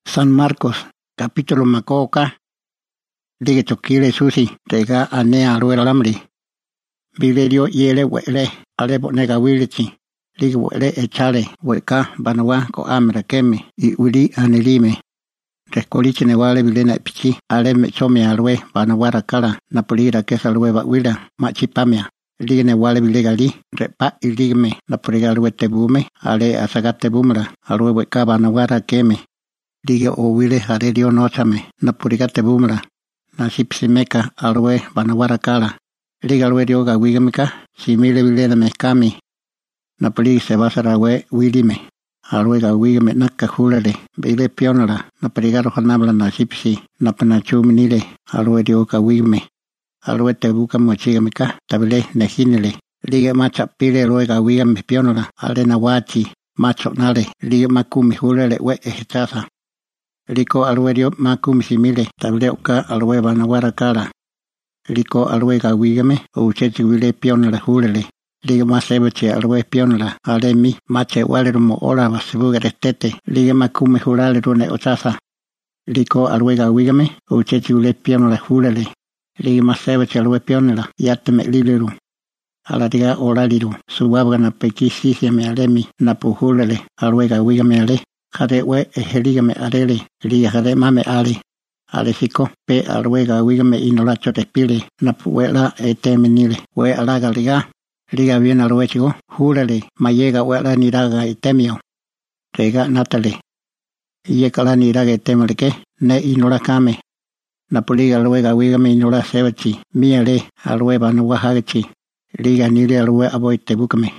San Marcos, capítulo macoca. Diga chokile susi, tega anea aruela lamri. Bilerio yele wele, alebo nega wilichi. Diga wele echale, weka, banawa, ko amra keme, y uli anelime. Rescoliche nevale bilena pichi, ale mechome alwe, banawara kala, napolira que salweba wila, machipamia. Diga nevale bilegali, repa y digme, napoliga alwe tebume, ale asagate bumra, alwe weka banawara keme. Diga o wile haredio nochame, napurigate bumra, nasipsimeka alwe banawara kala. Diga alwe dioga wigamika, simile bilena mekami. Napuri se basara we wilime. Alwe ga wigame nakka hulele, bile pionala, naprigaro hanabla nasipsi, napanachuminile, alwe dioga wigame. Alwe tebuka mochigamika, tabile nehinele. Diga macha pile alwe ga wigame pionala, ale nawachi, macho nale, diga makumi hulele we ejitaza. Liko alwerio makumi simile, tableuka alwe banawara kala. Liko alwe ga wigame, uchechi wile pionala hulele. Liga masebeche alwe pionala, alemi, mache walerumo ora basibuga tete, liga makumi hulale rune ochaza. Liko alwe ga wigame, uchechi wile pionala hulele. Liga masebeche alwe pionala, yateme lileru. Aladiga oraliru, suwabga na pekisi me alemi, napu hulele, alwe ga wigame ale. Jade we ejeligame arele, liga jade mame ali. Alesiko, pe alwega wigame inolacho tespile, napuela eteminile, we alaga liga. Liga bien alwechigo, júrale, mayega wela niraga etemio. Rega natale. Yekala niraga etemoleke, ne inola kame. Napuliga alwega wigame inola sebachi, miale, alweba no wahagachi. Liga nile alwe aboite bukame.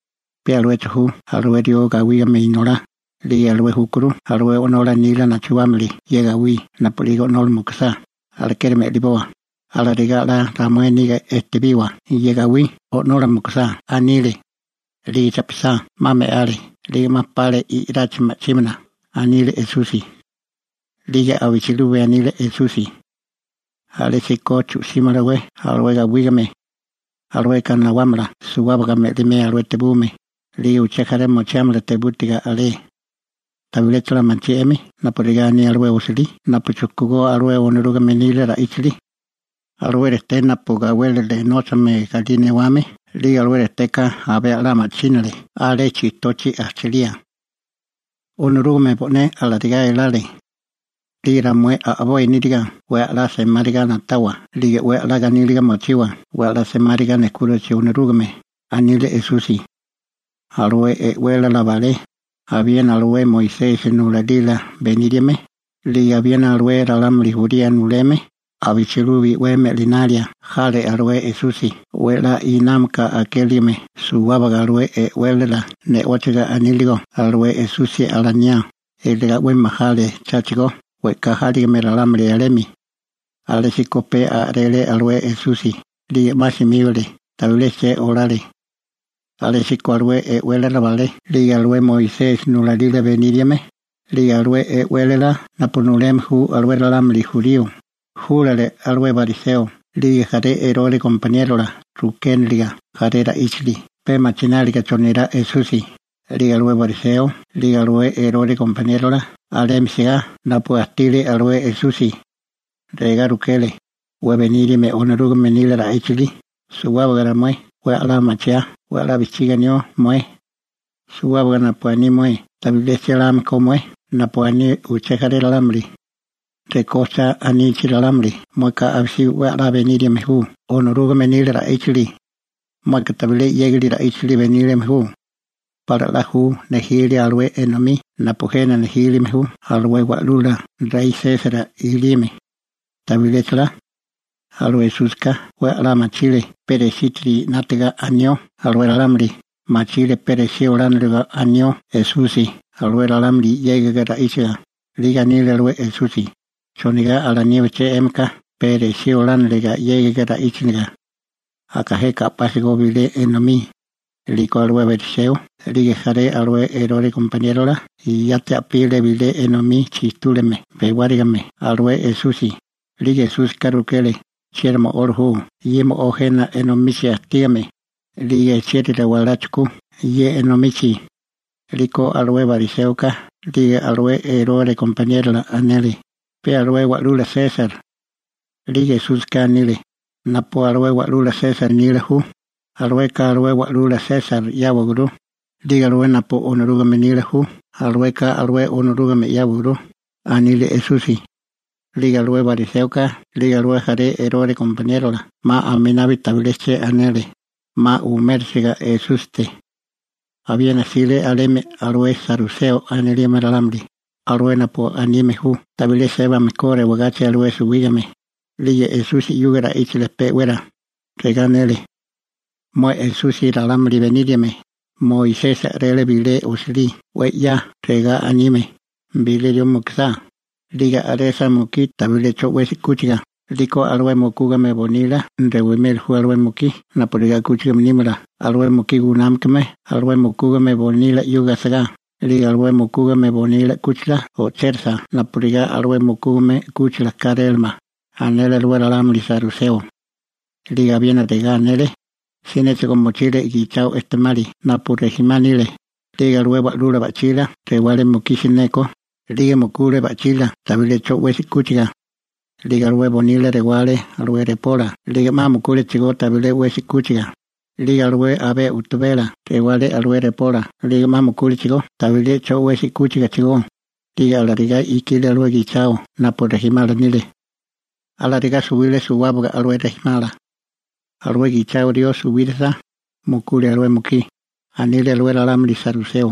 Pe alwechu, alwedio gawigame inola. Liga alwe hukuru, alwe onola nila na chuamli, yega wi, napuligo nol muksa, alkerme liboa. Ala diga la ramue niga estibiwa, yega wi, onola muksa, anile. Liga chapisa, mame ali, liga mapale i irachi machimna, anile esusi. Liga awichiluwe anile esusi. Ale sikochu simalawe, alwega wigame. Alwe kana wamla, suwabagame lime alwe tebume. Liga uchekare mochamla tebutiga ale. Tabiletula manchiemi, naporigani alwe usili, napuchukugo alwe oneruga menile ra ichili. Alwe reste napuga wele le nochame kaline wame, li alwe resteka abe alama chinale, ale chitochi achilia. Oneruga me pone aladiga elale. Li ramue a aboy niriga, we ala se mariga natawa, li we alaga niriga mochiwa, we ala se mariga nekuro chi oneruga me, anile esusi. Alwe e wela la vale. Habían alwe Moisés nuladila benirime, li habían alwe ralam lihuria nuleme, abichilubi weme linaria, jale alwe esusi, wela inamka akelime, suwabaga alwe e welela, ne ochiga aniligo, alwe esusi alanya, elega wema jale chachigo, weka jali meralam li alemi, alesikope a rele alwe esusi, li masimile, tableche orale. Alesiko alwe e welela vale, li alwe Moisés nuladila beniriame, li alwe e welela napunulem hu alwe ralam li jurio, jurale alwe bariseo, li jare erore compañero la, ruken liga, jarera ichli, pe machinaliga chonera esusi, li alwe bariseo, li alwe erore compañero la, alem siga, napuastile alwe esusi, rega rukele, we benirime oneruga menile la ichli, suwabagara mue, we ala machia. Wala bichiga nyo moe. Suwabaga na puani moe. Tabilesi alam ko moe. Na puani uchekare lamri. Rekosa anichi lamri. Moeka absi wala veniri mehu. Onoruga menile ra ichli. Moeka tabile yegli ra ichli venire mehu. Para la hu nehili alwe enomi. Na pujena nehili mehu. Alwe walula. Rai sesera ilime. Tabilesi la. Alwe suska, we alama chile, perecitri natega anyo, alwe alamri, machile pereci oranlega anyo, esusi, alwe alamri yegera isga, liga nile alwe esusi, choniga ala nieveche emka, pereci oranlega yegera isga, akaheka pasigo vile enomi, liko alwe verseo, liga jare alwe erore compañero la, y yate apile vile enomi chistuleme, bewarigame, alwe esusi, liga suska rukele. Chermo orhu, yemo ojena enomichi astiame, liye chere walachuku, ye enomichi, Liko alwe bariseuka, liga alwe erore compañero la aneli. Pe alwe walula César. Liga Jesús canile. Napo alwe walula César nile hu. Alwe ka alwe walula César yawaguru. Liga alwe napo onoruga menile hu. Alwe ka alwe onoruga me yawaguru. Anile Jesusi. Liga alwe bariseuka, liga alwe jare erore compañero la. Ma aminabi tableche aneli. Ma umersiga Jesuste. Había nacido aleme alwe saruseo aneli meralamri. Alwe napo anime hu. Tabile seba me core wagache alwe subígame. Liga Jesusi yugara ichilepe wera. Reganele. Mo Jesusi ralamri venidime. Moisés rele bile usli. We ya rega anime. Bile yo muksa. Liga aresa muki tabile cho wesi kuchiga. Liko alwe mokuga me bonila. Rewimel hu alwe muki. Napoliga kuchiga mnimra. Alwe muki gunamkme. Alwe mokuga me bonila yugasaga. Liga alwe mokuga me bonila kuchla o chersa. Napoliga alwe mokuga me kuchla karelma. Anele alwe ralamri saruseo. Liga viene rega anele. Sineche como Chile y Guichao Estemari, Napurejimanile, Liga Lueva Lura Bachila, Rewale Mukishineco, Liga Mukure Bachila, Tabile Chowesi Kuchiga, Liga Luevo Nile Rewale, Alwe Repola, Liga Mamukure Chigo Tabile Wesi Kuchiga, Liga Lue Abe Utubela, Rewale Alwe Repola, Liga Mamukure Chigo, Tabile Chowesi Kuchiga Chigo, Liga Alariga Ikile Alwe Guichao, Napurejimala Nile, Alariga Subile Suwabuga Alwe Rejimala. Alwe guichao dio subirsa, mukure alwe muki, anile alwe alamri saruseo.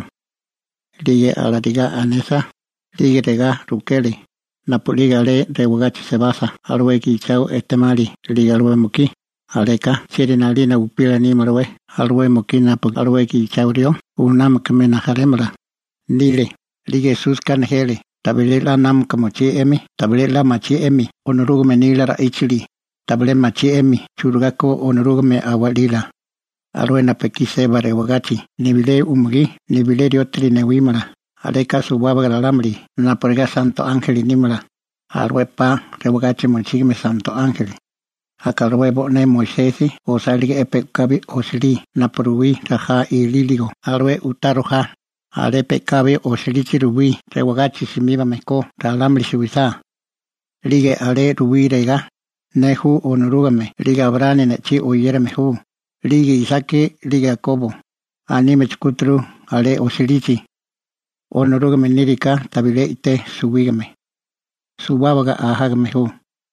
Ligue alariga anesa, ligue rega rukele, napuliga le rewagachi sebasa, alwe guichao estemali, ligue alwe muki, aleka, sirinalina upila ni marwe, alwe muki napu alwe guichao dio, unam kamena haremra. Nile, ligue sus canjele, tabile la nam kamochi emi, tabile la machi emi, onorugume nila ra ichili. Tabile machi emi, churugako onorugame awalila. Arwena pekise bare wagachi, nibile umugi, nibile riotri newimara. Areka subaba galamri, naporega santo ángel nimara. Arwepa, rewagachi mochigme santo ángel. Akarwebo ne Moisesi, o salige epekabi osili, naporuwi, raja y liligo. Arwe utaroja, arepe kabe osilichi rubi, rewagachi simiba meko, ralamri subisa. Ligue are rubi rega. Nehu onurugame, liga brane nechi oyerame hu, liga isake, liga kobo, anime chukutru, ale osilichi, onurugame nirika, tabile ite subigame, subabaga ahagame hu,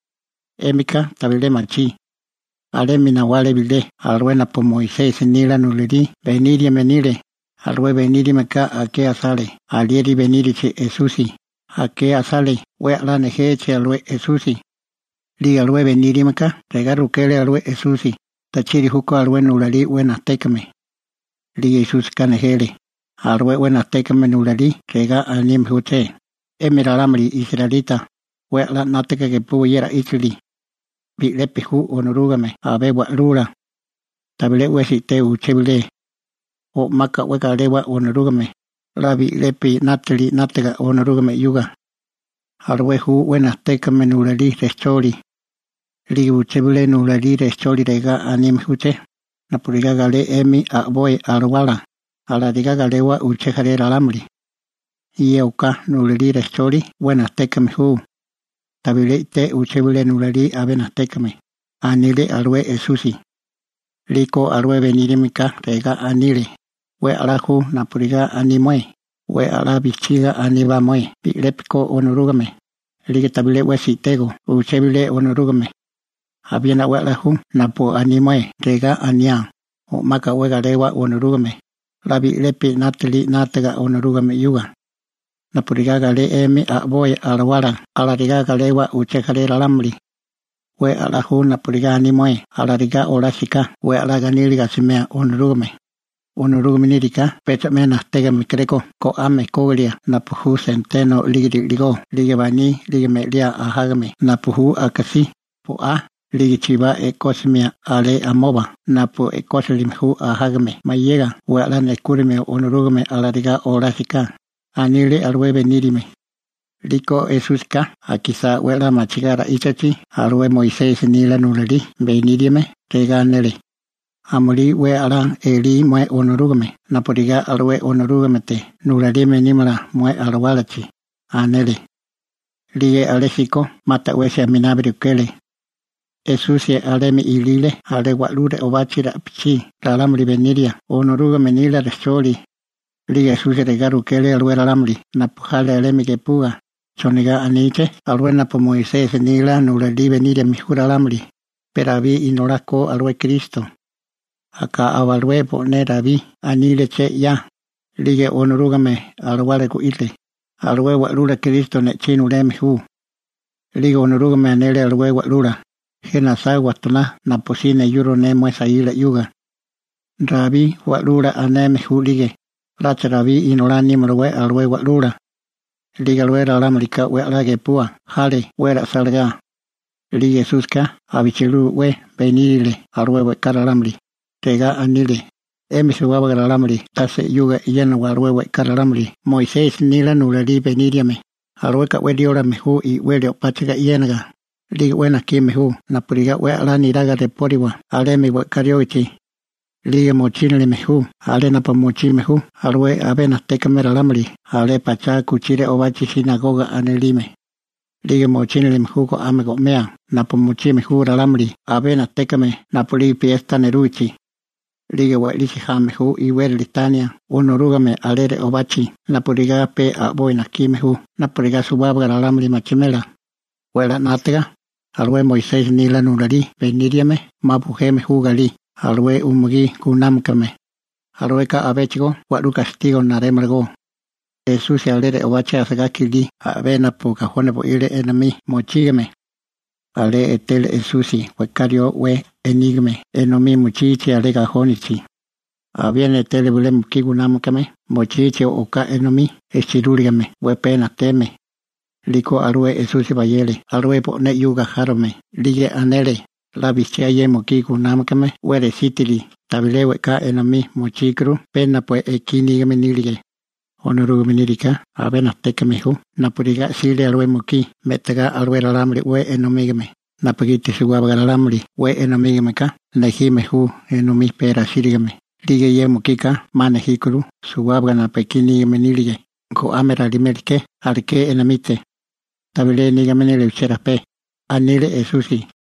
emika, tabile machi, ale minawale bile, alwena po Moisés nila nuleri, beniria menire, alwe beniri meka ake asale, alieri beniri che Jesusi, ake asale, we ala neheche alwe Jesusi. Liga alwe benirimaka, rega rukele alwe Jesusi, tachiri huko alwe nulali buenas tekame. Liga Jesús canejele, alwe buenas tekame nulali, rega anim hute. Emiralamri israelita, we la nateka que puyera itli. Bilepi hu onurugame, abe wa lura. Tabile wesi te uchebile. O maka weka lewa onurugame. La bilepi natli natega onurugame yuga. Alwe hu buenas tekame nulali recholi. Liga uchebile nulali recholi rega anim hute. Napuliga gale emi a boy arwala. Ala diga galewa uchejare alamri. Yeuka nulali recholi buenas tekame hu. Tabile te uchebile nulali abenas tekame. Anile alwe Jesusi. Liko alwe benirimika rega anile. We alaku napuliga animue. We ala bichiga anibamue. Bilepiko onurugame. Liga tabile we sitego. Uchebile onurugame. Habiena we alaku napo animue rega ania. O maka we galewa onurugame. Labi lepi natali natega onurugame yuga. Napuliga gale emi a boy alwala. Ala diga galewa uchejare alamri. We alaku napuliga animue. Ala diga orasika. We ala ganiliga simea onurugame. Onurugame nirika. Pecha menas tega mikreko. Ko ame koglia. Napuhu centeno ligo. Liga bani. Liga melia ahagame. Napuhu akasi. Po a. Liga chiva e kosimia ale amoba. Napu e kosilimhu ahagame. Mayega. We ala nekurime onurugame ala diga orasika. Anile alwe benirime. Liko Jesuska, akisa wela machigara ichachi, alwe Moisés nila nulali, benirime, rega nele. Amuli we ala eli mwe onorugame. Napuriga alwe onorugamete. Nularime nimala mwe alwalachi. Anele. Lie alesiko mata wese aminabri kele. Esusie alemi ilile ale walure obachira pichi. Lalamri beniria. Onorugame nila resoli. Lie susie regaru kele alwe lalamri. Napuhale alemi kepuga. Soniga aniche alwe napo Moisés nila nulali beniria mihura lamri. Peravi inorako alwe Cristo. Aka avalwe pone ravi anile che ya. Lige onorugame alwale ku ile. Alwe walura Cristo ne chinule mihu. Lige onorugame anele alwe walura. Hena sa watuna na posine yuro ne muesa ile yuga. Ravi walura ane mihu lige. Racha ravi inorani mrwe alwe walura. Lige alwe ralamrika we alage pua. Hale wera salga. Lige suska abichilu we benile alwe we karalamri. Tega anile. Emisuwa garalamri. Tase yuga yena warwe karalamri. Moisés nila nulali beniriame. Alwe ka we diora mehu I welio pachiga yenaga. Liga wena ki mehu. Napuriga we alani raga de poriwa. Ale mi we karioichi. Liga mochinle mehu. Ale napa mochi mehu. Alwe abena tekamera lamri. Ale pacha kuchire obachi sinagoga anelime. Liga mochinle mehu ko amego mea. Napa mochi mehu ralamri. Abena tekame. Napuri fiesta neruichi. Liga wa lisi hamehu iwer litania onorugame alere obachi napuriga pe aboina kimehu napuriga subabga lalamri machimela wela natega alwe Moisés nila nurari beniriame mabujeme jugali alwe umugi kunamkame alwe ka abechigo waru castigo naremargo Jesús alere obachi asagakili abena poka jone bo ile enami mochigame ale etel esusi wekario we enigme enomi muchichi ale gajonichi aviene etel bule mukigunamukame mochichi oka enomi echirurigame we pena teme liko arue esusi bayele arue pone yuga jarome lige anele la bichia ye mukigunamukame we resitili tabile weka enomi mochikru pena pues ekinigame nilige onoruguminirika abena tekemehu napuriga sile alwe muki metaga alwe lalamri we enomigame napagiti suwabaga lalamri we enomigame ka nejimehu enomi pera sirigame lige ye mukika manejikuru suwabaga napekinigame nilige ko amera limerike arke enomite tabile nigame nile ucherape anile esusi